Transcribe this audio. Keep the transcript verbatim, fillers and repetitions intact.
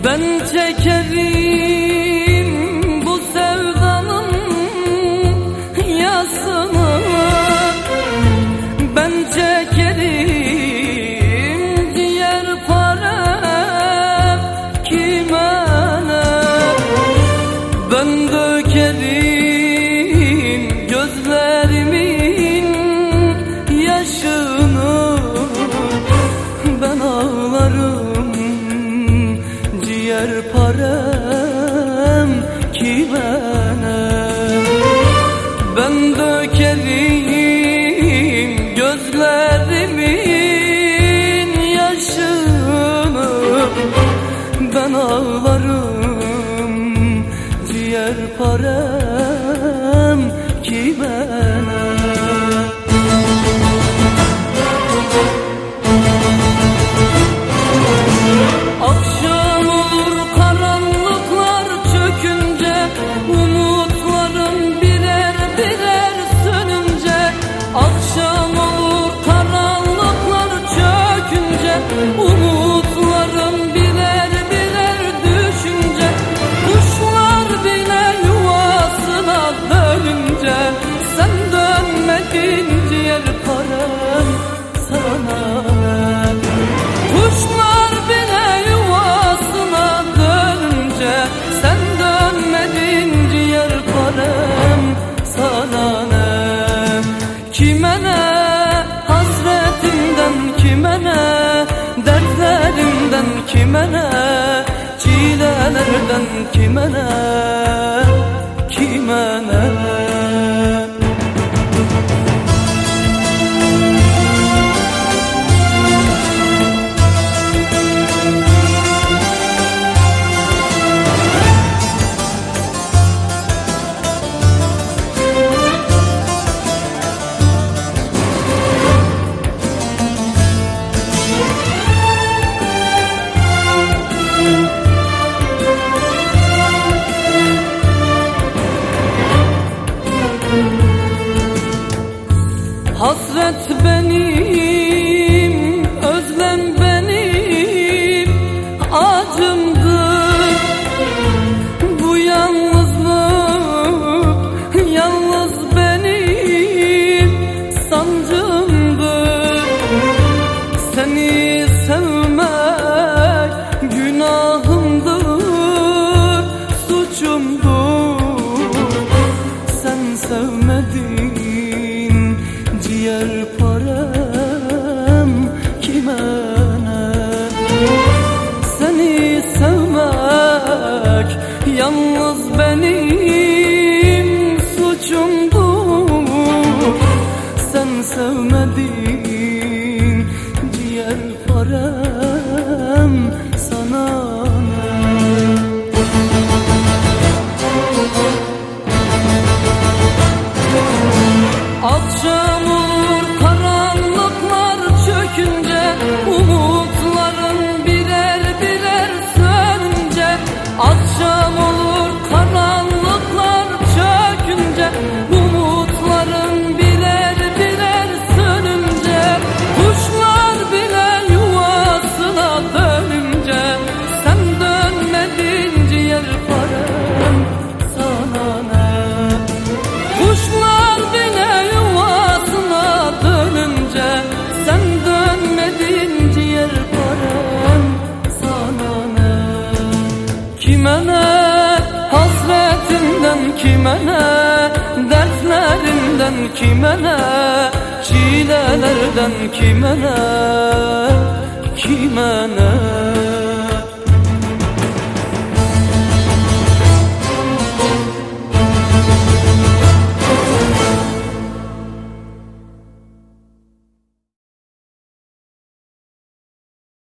Ben çekerim bu sevdanın yasını, ben çekerim ciğer parem kime ne, ben dökerim gözlerimin yaşını, ben ağlarım ciğer parem kime ne, ben dökerim gözlerimin yaşını, ben ağlarım ciğer parem kime ne. Akşam olur karanlıklar çökünce, umutlarım birer birer sönünce. Akşam olur karanlıklar çökünce, umutlarım birer birer düşünce. Kuşlar bile yuvasına dönünce, sen dönmedin ciğer parem sana ne. Kuşlar bile yuvasına dönünce, sen dönmedin ciğer parem sana ne. Kime ne hasretimden, kime ne dertlerimden, kime ne çilelerden, kime ne, kime ne. Hasret benim, özlem benim acımdır. Bu yalnızlık yalnız benim sancımdır. Seni sevmek günahımdır, suçumdur. Sen sevmedin ciğer parem kime ne. Seni sevmek yalnız benim suçumdur. Sen sevmedin ciğer parem sana ne. Akşam olur karanlıklar çökünce, umutların birer birer sönünce. Akşam olur karanlıklar çökünce, umutların birer birer sönünce. Kuşlar bile yuvasına dönünce, sen dönmedin ciğer parem sana ne. Kuşlar bile yuvasına dönünce, sen dönmedin ciğer parem sana ne. Kime ne hasretimden, kime ne dertlerimden, kime ne çilelerden, kime ne, kime ne.